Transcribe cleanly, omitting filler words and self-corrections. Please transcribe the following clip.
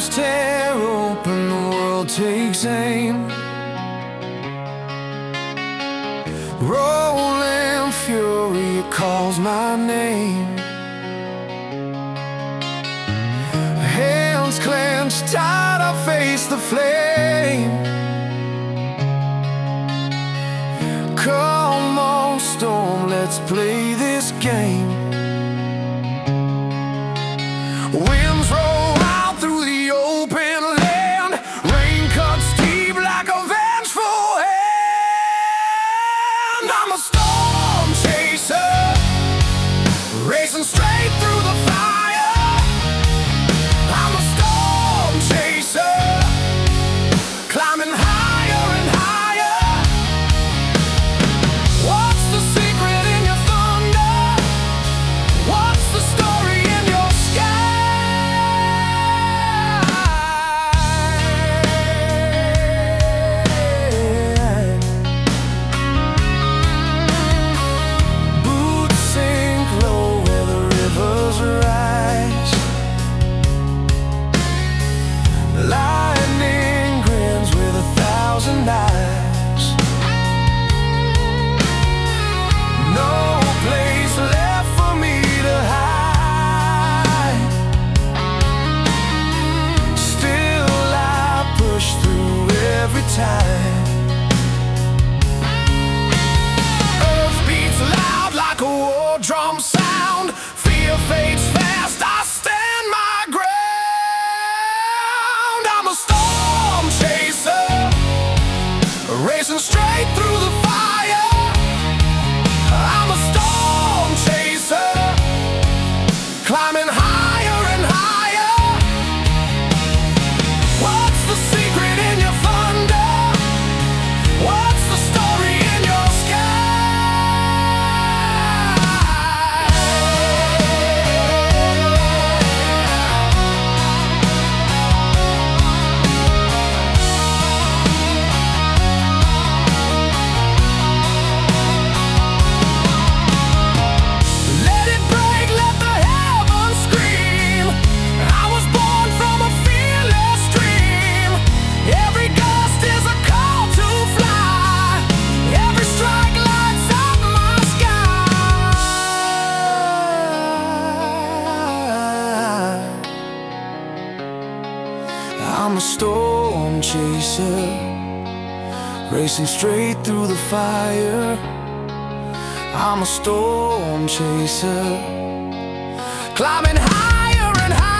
eyes tear open, the world takes aim. Rolling fury, it calls my name. Hands clenched tight, I face the flame. Come on, storm, let's play this game. Winds roll out through the open land. Rain cuts deep like a vengeful hand. I'm a storm chaser, racing straight through the fire. I'm a storm chaser, climbing higher and higher. What's the secret in your thunder? What's the story in your sky? Boots sink low where the rivers rise. Lightning grins with 1,000 eyes. No place left for me to hide. Still I push through every time. Earth beats loud like a war drum sound. Fear fades fast, I stand my ground. I'm a storm chaser, racing straight through the fire. I'm a storm chaser, climbing higher and higher. What's the secret in your thunder? What's the story in your Let it break, let the heavens scream. I was born from a fearless dream. Every gust is a call to fly. Every strike lights up my sky. I'm a storm chaser, racing straight through the fire. I'm a storm chaser, climbing higher and higher.